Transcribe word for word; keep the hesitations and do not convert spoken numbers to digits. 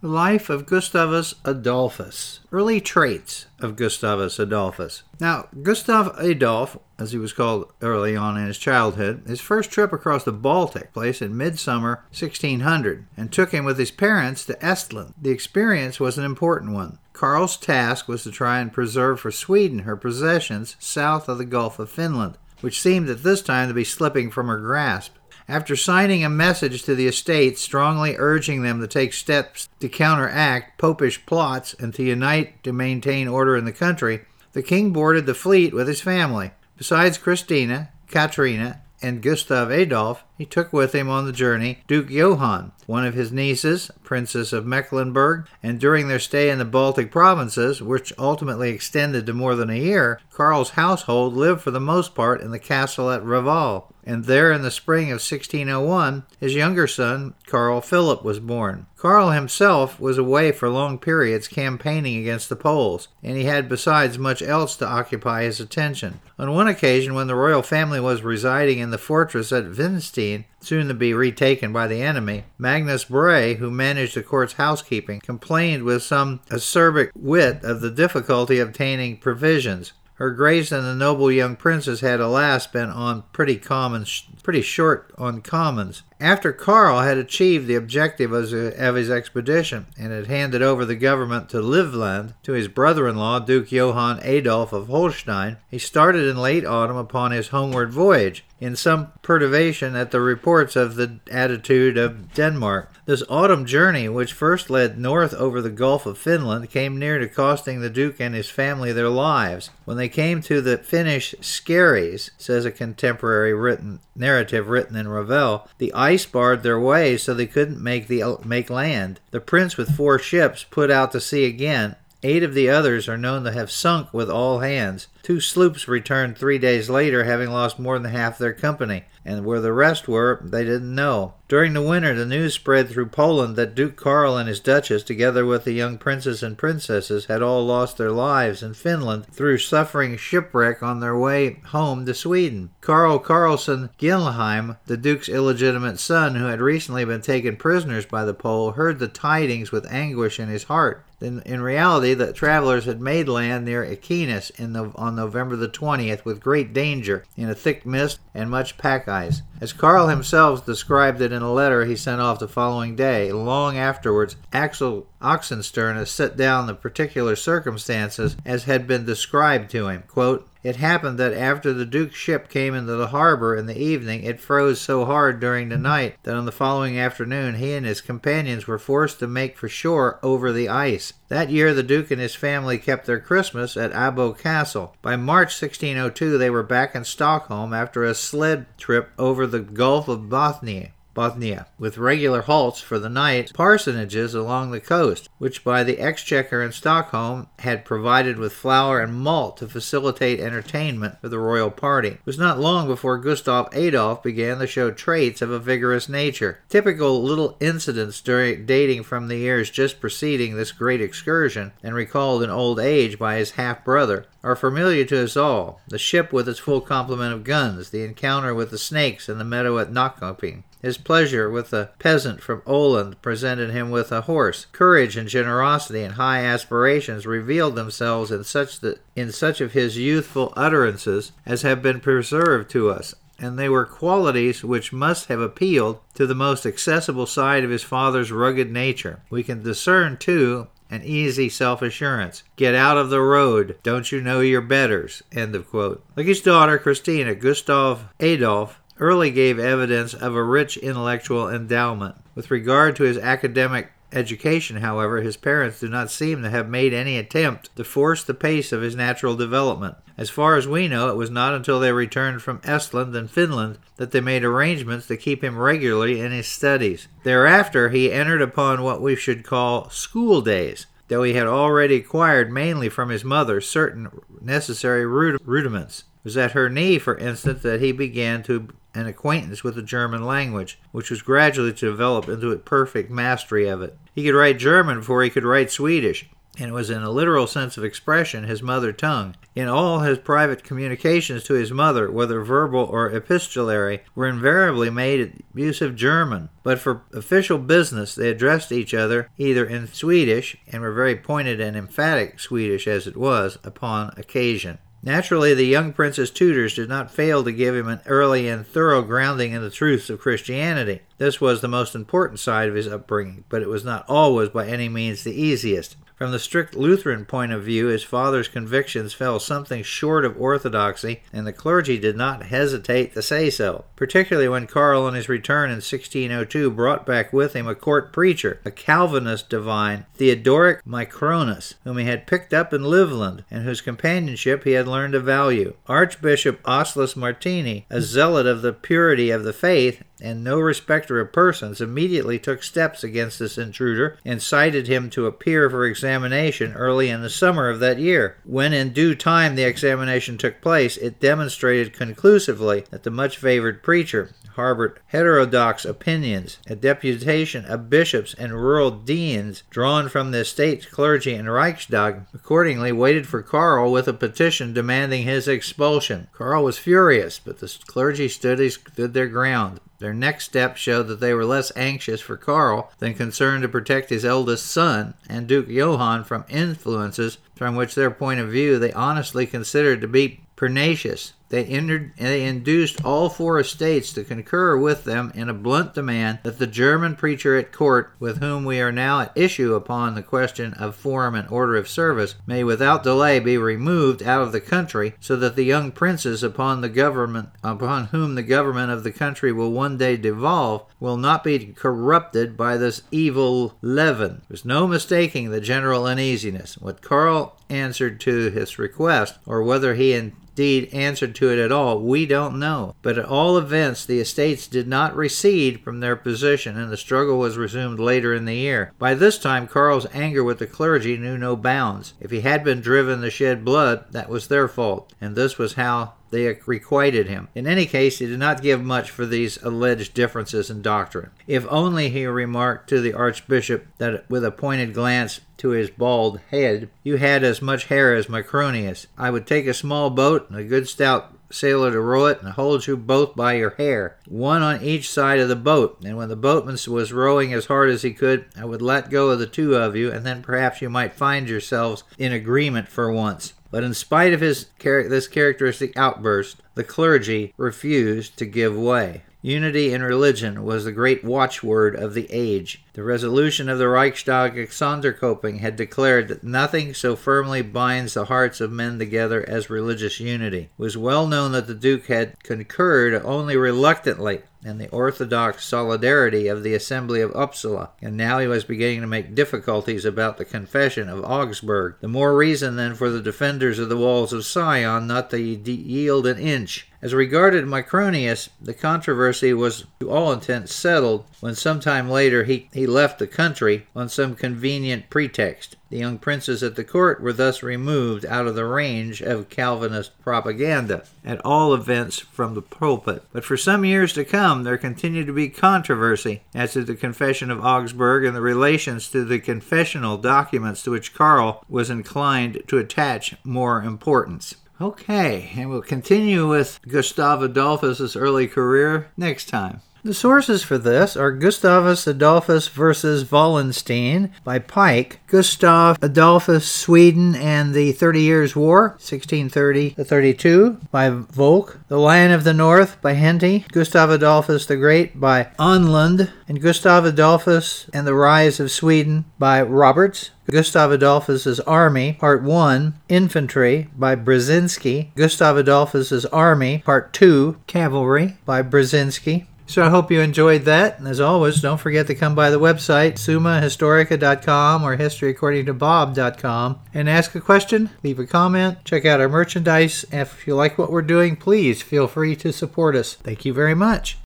The life of Gustavus Adolphus. Early traits of Gustavus Adolphus. Now, Gustav Adolf, as he was called early on in his childhood, his first trip across the Baltic took place in midsummer sixteen hundred and took him with his parents to Estland. The experience was an important one. Karl's task was to try and preserve for Sweden her possessions south of the Gulf of Finland, which seemed at this time to be slipping from her grasp. After signing a message to the estates strongly urging them to take steps to counteract popish plots and to unite to maintain order in the country, the king boarded the fleet with his family. Besides Christina, Katrina, and Gustav Adolf, he took with him on the journey Duke Johann, one of his nieces, Princess of Mecklenburg, and during their stay in the Baltic provinces, which ultimately extended to more than a year, Karl's household lived for the most part in the castle at Reval, and there in the spring of sixteen oh one, his younger son, Karl Philip, was born. Karl himself was away for long periods campaigning against the Poles, and he had besides much else to occupy his attention. On one occasion, when the royal family was residing in the fortress at Vinstein, soon to be retaken by the enemy, Magnus Bray, who managed the court's housekeeping, complained with some acerbic wit of the difficulty of obtaining provisions. Her Grace and the noble young princess had alas been on pretty common, pretty short on commons. After Karl had achieved the objective of his expedition and had handed over the government to Livland to his brother-in-law, Duke Johann Adolf of Holstein, he started in late autumn upon his homeward voyage, in some perturbation at the reports of the attitude of Denmark. This autumn journey, which first led north over the Gulf of Finland, came near to costing the Duke and his family their lives. When they came to the Finnish Skerries, says a contemporary written narrative written in Ravel, the ice barred their way so they couldn't make the make land. The prince with four ships put out to sea again. Eight of the others are known to have sunk with all hands. Two sloops returned three days later, having lost more than half their company, and where the rest were, they didn't know. During the winter, the news spread through Poland that Duke Karl and his duchess, together with the young princes and princesses, had all lost their lives in Finland through suffering shipwreck on their way home to Sweden. Karl Karlsson Gyllenheim, the duke's illegitimate son, who had recently been taken prisoners by the Pole, heard the tidings with anguish in his heart. In, in reality, the travelers had made land near Ekenes in the, on November the twentieth with great danger, in a thick mist and much pack ice. As Karl himself described it in a letter he sent off the following day, long afterwards, Axel Oxenstern has set down the particular circumstances as had been described to him. Quote, "It happened that after the Duke's ship came into the harbor in the evening, it froze so hard during the night that on the following afternoon he and his companions were forced to make for shore over the ice. That year the Duke and his family kept their Christmas at Abo Castle. By March sixteen oh two they were back in Stockholm after a sled trip over the Gulf of Bothnia. Bothnia, with regular halts for the night, parsonages along the coast, which by the Exchequer in Stockholm had provided with flour and malt to facilitate entertainment for the royal party. It was not long before Gustav Adolf began to show traits of a vigorous nature. Typical little incidents during, dating from the years just preceding this great excursion, and recalled in old age by his half-brother, are familiar to us all. The ship with its full complement of guns, the encounter with the snakes in the meadow at Knockoping, his pleasure with a peasant from Oland presented him with a horse. Courage and generosity and high aspirations revealed themselves in such the, in such of his youthful utterances as have been preserved to us, and they were qualities which must have appealed to the most accessible side of his father's rugged nature. We can discern, too, an easy self-assurance. Get out of the road. Don't you know your betters? End of quote. Like his daughter, Christina, Gustav Adolf early gave evidence of a rich intellectual endowment. With regard to his academic education, however, his parents do not seem to have made any attempt to force the pace of his natural development. As far as we know, it was not until they returned from Estland and Finland that they made arrangements to keep him regularly in his studies. Thereafter, he entered upon what we should call school days, though he had already acquired mainly from his mother certain necessary rudiments. It was at her knee, for instance, that he began to an acquaintance with the German language, which was gradually to develop into a perfect mastery of it. He could write German before he could write Swedish, and it was in a literal sense of expression his mother tongue. In all his private communications to his mother, whether verbal or epistolary, were invariably made in abusive German, but for official business they addressed each other either in Swedish, and were very pointed and emphatic Swedish as it was, upon occasion. Naturally, the young prince's tutors did not fail to give him an early and thorough grounding in the truths of Christianity. This was the most important side of his upbringing, but it was not always by any means the easiest. From the strict Lutheran point of view, his father's convictions fell something short of orthodoxy, and the clergy did not hesitate to say so, particularly when Karl on his return in sixteen oh two brought back with him a court preacher, a Calvinist divine, Theodoric Micronus, whom he had picked up in Livland, and whose companionship he had learned to value. Archbishop Oslas Martini, a zealot of the purity of the faith, and no respecter of persons, immediately took steps against this intruder and cited him to appear for examination early in the summer of that year. When in due time the examination took place, it demonstrated conclusively that the much favored preacher harbored heterodox opinions. A deputation of bishops and rural deans drawn from the estates, clergy, and Reichstag accordingly waited for Karl with a petition demanding his expulsion. Karl was furious, but the clergy stood, stood their ground. Their next step showed that they were less anxious for Karl than concerned to protect his eldest son and Duke Johann from influences from which their point of view they honestly considered to be pernicious. They, entered, they induced all four estates to concur with them in a blunt demand that the German preacher at court, with whom we are now at issue upon the question of form and order of service, may without delay be removed out of the country, so that the young princes upon the government, upon whom the government of the country will one day devolve, will not be corrupted by this evil leaven. There was no mistaking the general uneasiness. What Karl answered to his request, or whether he indeed answered to it at all, we don't know. But at all events, the estates did not recede from their position, and the struggle was resumed later in the year. By this time, Karl's anger with the clergy knew no bounds. If he had been driven to shed blood, that was their fault, and this was how they requited him. In any case, he did not give much for these alleged differences in doctrine. If only, he remarked to the archbishop, that with a pointed glance to his bald head, you had as much hair as Macronius, I would take a small boat and a good stout sailor to row it, and hold you both by your hair, one on each side of the boat, and when the boatman was rowing as hard as he could, I would let go of the two of you, and then perhaps you might find yourselves in agreement for once. But in spite of his this characteristic outburst, the clergy refused to give way. Unity in religion was the great watchword of the age. The resolution of the Reichstag at Sonderkoping had declared that nothing so firmly binds the hearts of men together as religious unity. It was well known that the Duke had concurred only reluctantly in the orthodox solidarity of the Assembly of Uppsala, and now he was beginning to make difficulties about the Confession of Augsburg. The more reason then for the defenders of the walls of Sion not to yield an inch. As regarded Macronius, the controversy was to all intents settled when sometime later he, he left the country on some convenient pretext. The young princes at the court were thus removed out of the range of Calvinist propaganda, at all events from the pulpit. But for some years to come, there continued to be controversy as to the Confession of Augsburg and the relations to the confessional documents to which Karl was inclined to attach more importance. Okay, and we'll continue with Gustav Adolphus' early career next time. The sources for this are Gustavus Adolphus versus Wallenstein by Pike, Gustav Adolphus, Sweden and the Thirty Years' War, sixteen thirty to thirty-two, by Volk, The Lion of the North by Henty, Gustav Adolphus the Great by Onlund, and Gustav Adolphus and the Rise of Sweden by Roberts, Gustav Adolphus's Army, Part one, Infantry by Brzezinski, Gustav Adolphus's Army, Part two, Cavalry by Brzezinski. So I hope you enjoyed that, and as always, don't forget to come by the website, summa historica dot com or history according to bob dot com, and ask a question, leave a comment, check out our merchandise. If you like what we're doing, please feel free to support us. Thank you very much.